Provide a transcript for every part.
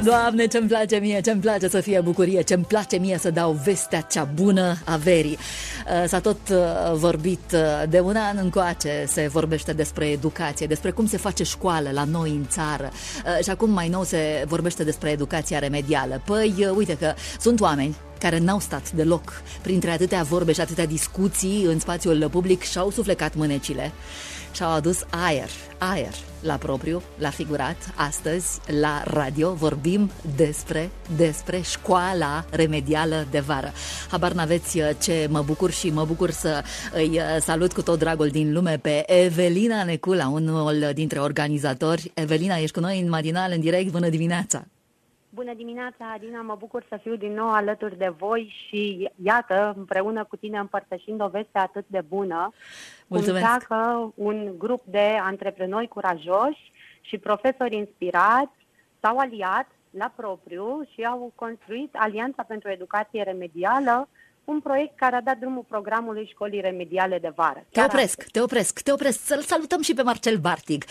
Doamne, ce-mi place mie, ce-mi place să fie bucurie, ce-mi place mie să dau vestea cea bună a verii. S-a tot vorbit de un an încoace, se vorbește despre educație, despre cum se face școală la noi în țară și acum mai nou se vorbește despre educația remedială. Păi, uite că sunt oameni care n-au stat deloc printre atâtea vorbe și atâtea discuții în spațiul public și-au suflecat mânecile și-au adus aer la propriu, la figurat. Astăzi, la radio, vorbim despre școala remedială de vară. Habar n-aveți ce mă bucur și mă bucur să îi salut cu tot dragul din lume pe Evelina Necula, unul dintre organizatori. Evelina, ești cu noi în matinal, în direct. Bună dimineața! Bună dimineața, Adina, mă bucur să fiu din nou alături de voi și iată, împreună cu tine împărtășind o veste atât de bună. Mulțumesc! Cum că un grup de antreprenori curajoși și profesori inspirați s-au aliat la propriu și au construit Alianța pentru Educație Remedială, un proiect care a dat drumul programului Școlii Remediale de Vară. Te opresc. Să-l salutăm și pe Marcel Bartig,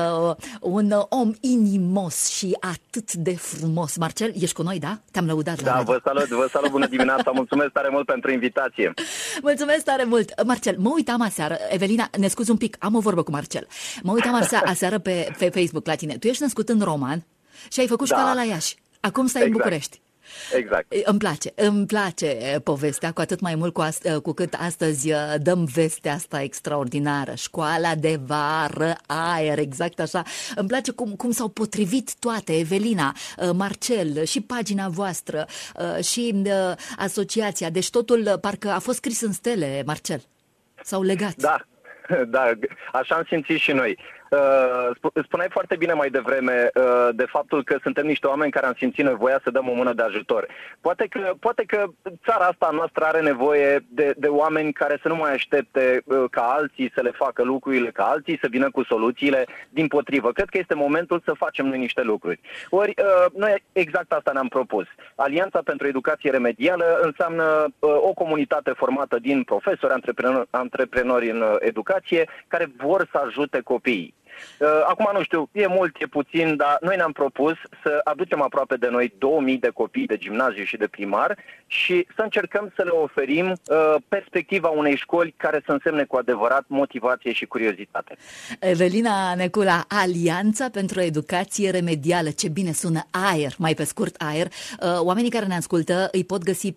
un om inimos și atât de frumos. Marcel, ești cu noi, da? Te-am lăudat la radio. Vă salut, bună dimineața, mulțumesc tare mult pentru invitație. Mulțumesc tare mult. Marcel, mă uitam aseară, Evelina, ne scuzi un pic, am o vorbă cu Marcel. Mă uitam aseară pe Facebook la tine. Tu ești născut în Roman și ai făcut școala la Iași. Acum stai în București. Exact. Îmi place povestea, cu atât mai mult cu cât astăzi dăm vestea asta extraordinară. Școala de vară, aer, exact așa. Îmi place cum s-au potrivit toate, Evelina, Marcel, și pagina voastră, și asociația. Deci totul parcă a fost scris în stele, Marcel. S-au legat. Da, așa am simțit și noi. Spuneai foarte bine mai devreme de faptul că suntem niște oameni care am simțit nevoia să dăm o mână de ajutor. Poate că țara asta noastră are nevoie de oameni care să nu mai aștepte ca alții să le facă lucrurile, ca alții să vină cu soluțiile. Dimpotrivă, cred că este momentul să facem noi niște lucruri. Ori noi exact asta ne-am propus. Alianța pentru Educație Remedială înseamnă o comunitate formată din profesori, antreprenori în educație, care vor să ajute copiii. Acum nu știu, e mult, e puțin, dar noi ne-am propus să aducem aproape de noi 2000 de copii de gimnaziu și de primar și să încercăm să le oferim perspectiva unei școli care să însemne cu adevărat motivație și curiozitate. Evelina Necula, Alianța pentru Educație Remedială, ce bine sună, aer, mai pe scurt aer. Oamenii care ne ascultă îi pot găsi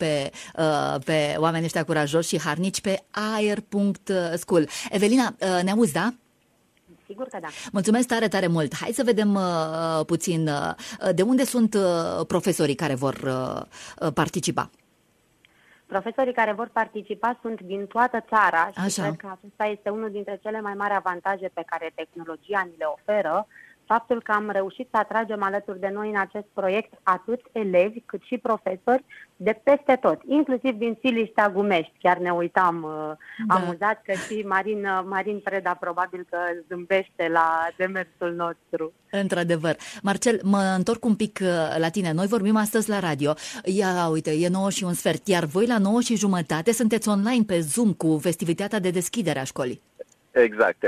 pe oamenii ăștia curajoși și harnici pe aer.school. Evelina, ne auzi, da? Sigur că da. Mulțumesc tare, tare mult. Hai să vedem puțin de unde sunt profesorii care vor participa. Profesorii care vor participa sunt din toată țara și cred că acesta este unul dintre cele mai mari avantaje pe care tehnologia ni le oferă, faptul că am reușit să atragem alături de noi în acest proiect atât elevi cât și profesori de peste tot, inclusiv din Siliștea Gumești. Chiar ne uitam amuzat că și Marin Preda probabil că zâmbește la demersul nostru. Într-adevăr. Marcel, mă întorc un pic la tine. Noi vorbim astăzi la radio. Ia uite, e 9:15, iar voi la 9:30 sunteți online pe Zoom cu festivitatea de deschidere a școlii. Exact.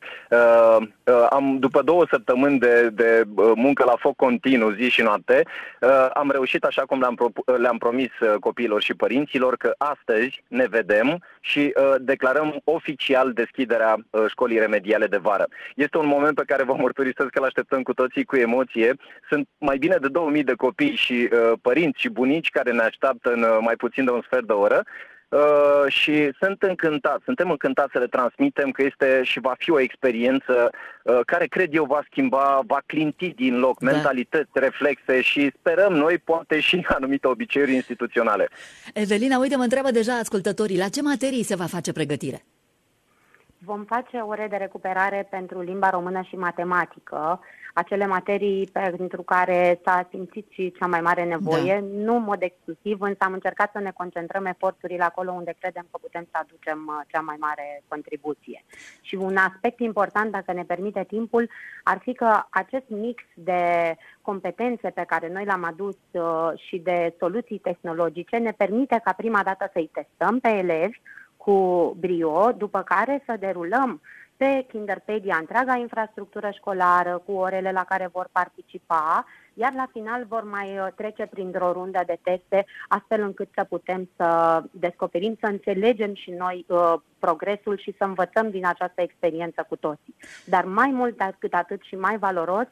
După 2 săptămâni de muncă la foc continuu, zi și noapte, am reușit, așa cum le-am promis copiilor și părinților, că astăzi ne vedem și declarăm oficial deschiderea școlii remediale de vară. Este un moment pe care vă mărturisesc că l-așteptăm cu toții cu emoție. Sunt mai bine de 2000 de copii și părinți și bunici care ne așteaptă în mai puțin de un sfert de oră. Și suntem încântați să le transmitem că este și va fi o experiență care, cred eu, va schimba, va clinti din loc mentalități, reflexe și sperăm noi poate și anumite obiceiuri instituționale. Evelina, uite, mă întreabă deja ascultătorii, la ce materii se va face pregătire? Vom face ore de recuperare pentru limba română și matematică, acele materii pentru care s-a simțit și cea mai mare nevoie, nu în mod exclusiv, însă am încercat să ne concentrăm eforturile acolo unde credem că putem să aducem cea mai mare contribuție. Și un aspect important, dacă ne permite timpul, ar fi că acest mix de competențe pe care noi l-am adus și de soluții tehnologice ne permite ca prima dată să-i testăm pe elevi cu brio, după care să derulăm pe Kinderpedia întreaga infrastructură școlară cu orele la care vor participa, iar la final vor mai trece printr-o rundă de teste, astfel încât să putem să descoperim, să înțelegem și noi progresul și să învățăm din această experiență cu toții. Dar mai mult decât atât și mai valoros,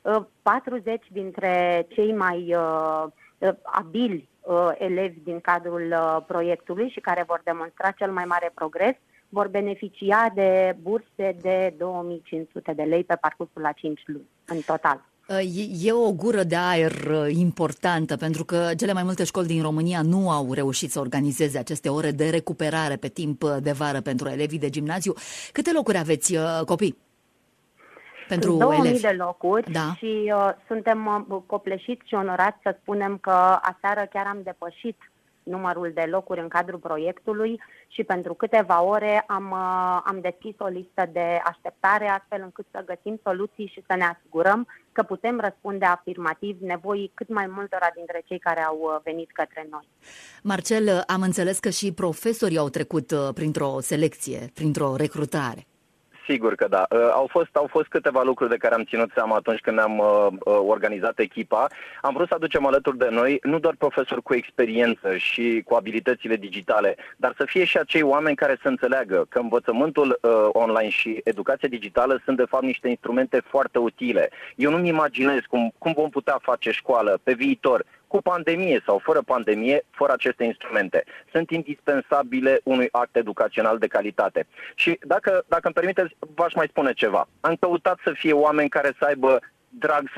40 dintre cei mai abili elevi din cadrul proiectului și care vor demonstra cel mai mare progres vor beneficia de burse de 2500 de lei pe parcursul la 5 luni în total. E o gură de aer importantă, pentru că cele mai multe școli din România nu au reușit să organizeze aceste ore de recuperare pe timp de vară pentru elevii de gimnaziu. Câte locuri aveți, copii? Pentru 2000 elevi. de locuri, Da. și suntem copleșiți și onorați să spunem că aseară chiar am depășit numărul de locuri în cadrul proiectului și pentru câteva ore am deschis o listă de așteptare, astfel încât să găsim soluții și să ne asigurăm că putem răspunde afirmativ nevoii cât mai multora dintre cei care au venit către noi. Marcel, am înțeles că și profesorii au trecut printr-o selecție, printr-o recrutare. Sigur că da. Au fost câteva lucruri de care am ținut seama atunci când am organizat echipa. Am vrut să aducem alături de noi nu doar profesori cu experiență și cu abilitățile digitale, dar să fie și acei oameni care să înțeleagă că învățământul online și educația digitală sunt de fapt niște instrumente foarte utile. Eu nu-mi imaginez cum vom putea face școală pe viitor, cu pandemie sau fără pandemie, fără aceste instrumente. Sunt indispensabile unui act educațional de calitate. Și dacă îmi permiteți, v-aș mai spune ceva. Am căutat să fie oameni care să aibă drag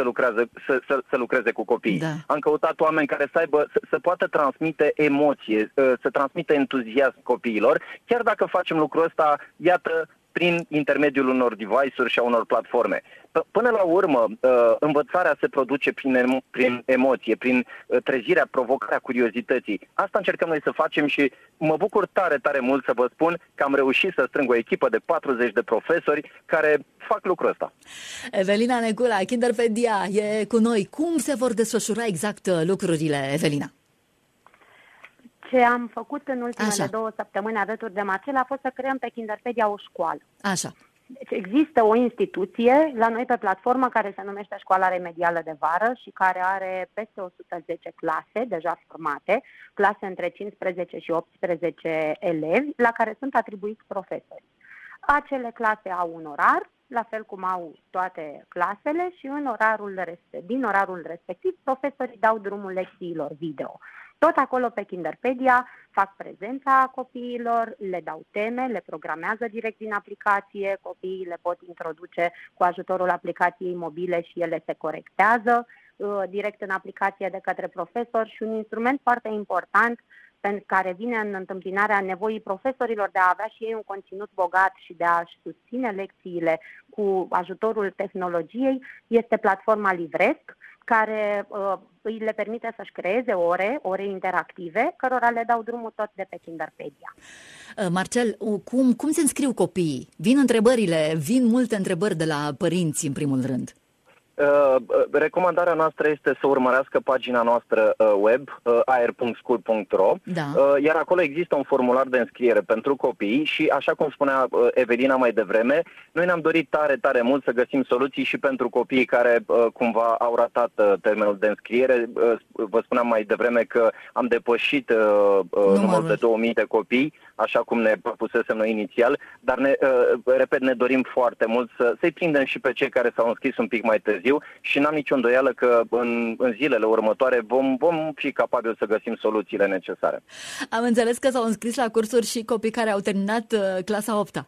să lucreze cu copiii. Da. Am căutat oameni care să poată transmite emoție, să transmită entuziasm copiilor, chiar dacă facem lucrul ăsta, iată, prin intermediul unor device-uri și a unor platforme. Până la urmă, învățarea se produce prin emoție, prin trezirea, provocarea curiozității. Asta încercăm noi să facem și mă bucur tare, tare mult să vă spun că am reușit să strâng o echipă de 40 de profesori care fac lucrul ăsta. Evelina Necula, Kinderpedia, e cu noi. Cum se vor desfășura exact lucrurile, Evelina? Ce am făcut în ultimele Așa. 2 săptămâni alături de Marcel a fost să creăm pe Kinderpedia o școală. Așa. Deci există o instituție la noi pe platformă care se numește Școala Remedială de Vară și care are peste 110 clase deja formate, clase între 15 și 18 elevi, la care sunt atribuiți profesori. Acele clase au un orar, la fel cum au toate clasele, și din orarul respectiv profesorii dau drumul lecțiilor video. Tot acolo pe Kinderpedia fac prezența copiilor, le dau teme, le programează direct din aplicație, copiii le pot introduce cu ajutorul aplicației mobile și ele se corectează direct în aplicație de către profesor, și un instrument foarte important pentru care vine în întâmpinarea nevoii profesorilor de a avea și ei un conținut bogat și de a-și susține lecțiile cu ajutorul tehnologiei este platforma Livresc, care îi le permite să-și creeze ore interactive, cărora le dau drumul tot de pe Kinderpedia. Marcel, cum se înscriu copiii? Vin multe întrebări de la părinți în primul rând. Recomandarea noastră este să urmărească pagina noastră web, aer.school.ro, Da. Iar acolo există un formular de înscriere pentru copii și, așa cum spunea Evelina mai devreme, noi ne-am dorit tare, tare mult să găsim soluții și pentru copiii care cumva au ratat termenul de înscriere. Vă spuneam mai devreme că am depășit numărul de 2000 de copii, așa cum ne propusesem noi inițial, dar ne dorim foarte mult să-i prindem și pe cei care s-au înscris un pic mai târziu și n-am nicio îndoială că în zilele următoare vom fi capabili să găsim soluțiile necesare. Am înțeles că s-au înscris la cursuri și copii care au terminat clasa 8-a.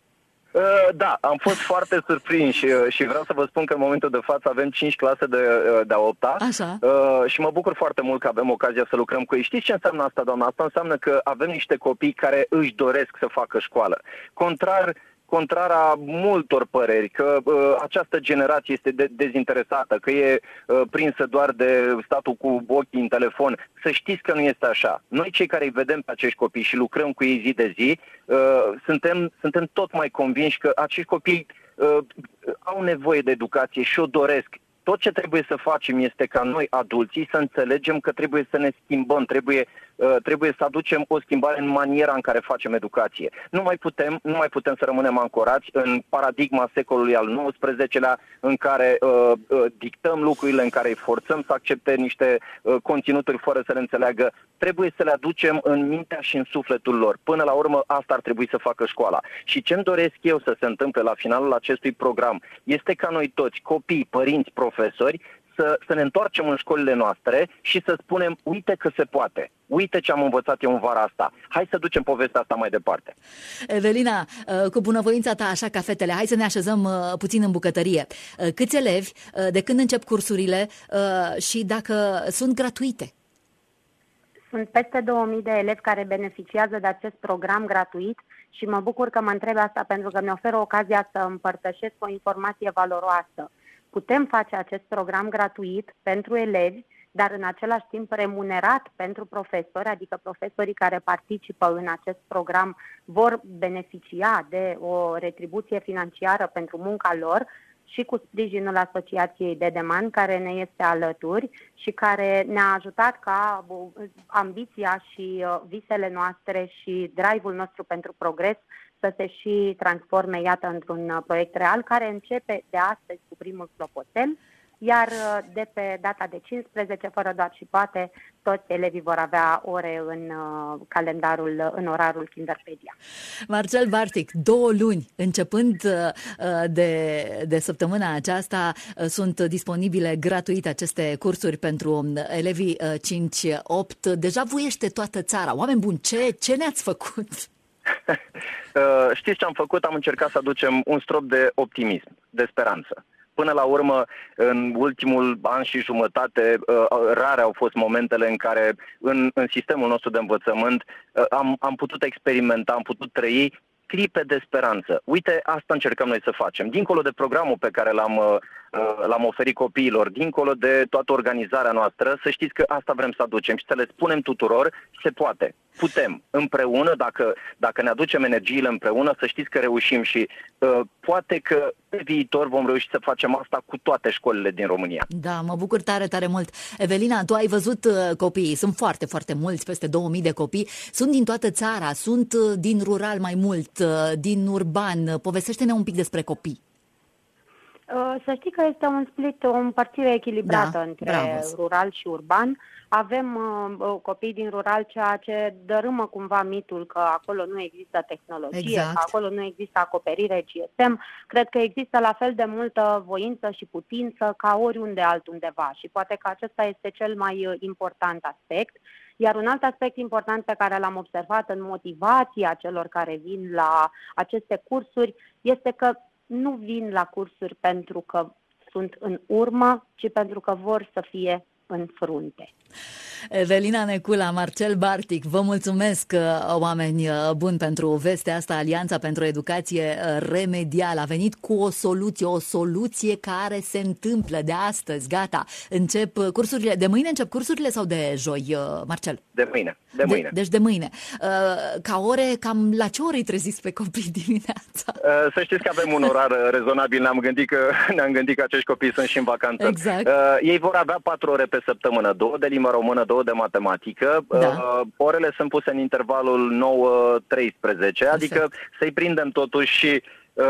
Da, am fost foarte surprinși și vreau să vă spun că în momentul de față avem 5 clase de a 8-a. Așa. Și mă bucur foarte mult că avem ocazia să lucrăm cu ei. Știți ce înseamnă asta, doamna? Asta înseamnă că avem niște copii care își doresc să facă școală. Contrar a multor păreri că această generație este dezinteresată, că e prinsă doar de statul cu ochii în telefon. Să știți că nu este așa. Noi, cei care îi vedem pe acești copii și lucrăm cu ei zi de zi, suntem tot mai convinși că acești copii au nevoie de educație și o doresc. Tot ce trebuie să facem este ca noi, adulții, să înțelegem că trebuie să ne schimbăm, trebuie să aducem o schimbare în maniera în care facem educație. Nu mai putem să rămânem ancorați în paradigma secolului al XIX-lea, în care dictăm lucrurile, în care îi forțăm să accepte niște conținuturi fără să le înțeleagă. Trebuie să le aducem în mintea și în sufletul lor. Până la urmă, asta ar trebui să facă școala. Și ce-mi doresc eu să se întâmple la finalul acestui program este ca noi toți, copii, părinți, profesori, să ne întoarcem în școlile noastre și să spunem, uite că se poate. Uite ce am învățat eu în vara asta. Hai să ducem povestea asta mai departe. Evelina, cu bunăvoința ta, așa ca fetele, hai să ne așezăm puțin în bucătărie. Câți elevi, de când încep cursurile și dacă sunt gratuite? Sunt peste 2000 de elevi care beneficiază de acest program gratuit și mă bucur că mă întreb asta pentru că mi oferă ocazia să împărtășesc o informație valoroasă. Putem face acest program gratuit pentru elevi, dar în același timp remunerat pentru profesori, adică profesorii care participă în acest program vor beneficia de o retribuție financiară pentru munca lor și cu sprijinul Asociației Dedeman, care ne este alături și care ne-a ajutat ca ambiția și visele noastre și drive-ul nostru pentru progres să se și transforme, iată, într-un proiect real care începe de astăzi cu primul clopoțel, iar de pe data de 15, fără doar și poate, toți elevii vor avea ore în orarul Kinderpedia. Marcel Bartic, 2 luni, începând de săptămâna aceasta, sunt disponibile gratuit aceste cursuri pentru elevii 5-8. Deja vuiește toată țara. Oameni buni, ce ne-ați făcut? Știți ce am făcut? Am încercat să aducem un strop de optimism, de speranță. Până la urmă, în ultimul an și jumătate, rare au fost momentele în care în sistemul nostru de învățământ am putut experimenta, am putut trăi clipe de speranță. Uite, asta încercăm noi să facem. Dincolo de programul pe care l-am oferit copiilor, dincolo de toată organizarea noastră, să știți că asta vrem să aducem și să le spunem tuturor, se poate. Putem, împreună, dacă ne aducem energiile împreună, să știți că reușim și poate că pe viitor vom reuși să facem asta cu toate școlile din România. Da, mă bucur tare, tare mult. Evelina, tu ai văzut copiii, sunt foarte, foarte mulți, peste 2000 de copii, sunt din toată țara, sunt din rural mai mult, din urban. Povestește-ne un pic despre copii. Să știi că este un split, o împărțire echilibrată între rural și urban. Avem copii din rural, ceea ce dărâmă cumva mitul că acolo nu există tehnologie, că acolo nu există acoperire GSM. Cred că există la fel de multă voință și putință ca oriunde altundeva și poate că acesta este cel mai important aspect. Iar un alt aspect important pe care l-am observat în motivația celor care vin la aceste cursuri este că nu vin la cursuri pentru că sunt în urmă, ci pentru că vor să fie în frunte. Evelina Necula, Marcel Bartic, vă mulțumesc, oameni buni, pentru vestea asta. Alianța pentru Educație Remedială a venit cu o soluție care se întâmplă de astăzi. Gata, încep cursurile. De mâine încep cursurile sau de joi, Marcel? De mâine. Deci de mâine. Ca ore, cam la ce ore îi treziți pe copii dimineața? Să știți că avem un orar rezonabil. Ne-am gândit că acești copii sunt și în vacanță. Exact. Ei vor avea 4 ore pe săptămână, 2 de limba română, 2 de matematică. Da. Orele sunt puse în intervalul 9-13, adică să-i prindem totuși și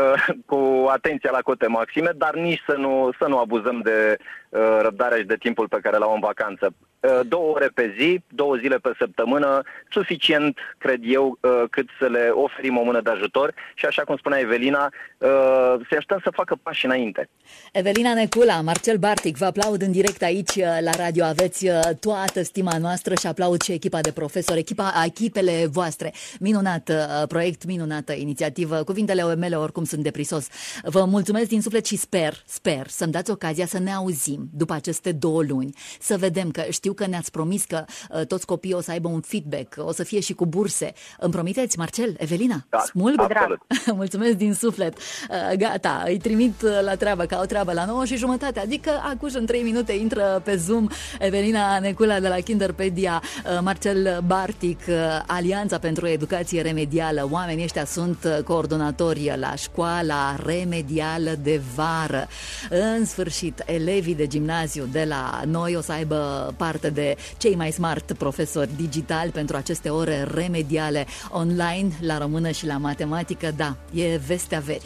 cu atenția la cote maxime, dar nici să nu abuzăm de răbdarea și de timpul pe care l-au în vacanță. 2 ore pe zi, 2 zile pe săptămână, suficient, cred eu, cât să le oferim o mână de ajutor și, așa cum spunea Evelina, să așteptăm să facă pași înainte. Evelina Necula, Marcel Bartic, vă aplaud în direct aici la radio. Aveți toată stima noastră și aplaud și echipa de profesori, echipele voastre. Minunat proiect, minunată inițiativă. Cuvintele mele oricum sunt de prisos. Vă mulțumesc din suflet și sper să-mi dați ocazia să ne auzim după aceste 2 luni, să vedem, că știu că ne-ați promis că toți copiii o să aibă un feedback, o să fie și cu burse. Îmi promiteți, Marcel, Evelina? Da, Smulg? absolut. Mulțumesc din suflet. Gata, îi trimit la treabă, ca o treabă la 9:30, adică acuși în 3 minute intră pe Zoom Evelina Necula de la Kinderpedia, Marcel Bartic, Alianța pentru Educație Remedială. Oamenii ăștia sunt coordonatori la școala remedială de vară. În sfârșit, elevii de gimnaziu de la noi o să aibă parte de cei mai smart profesori digitali pentru aceste ore remediale online la română și la matematică. Da, e vestea verii.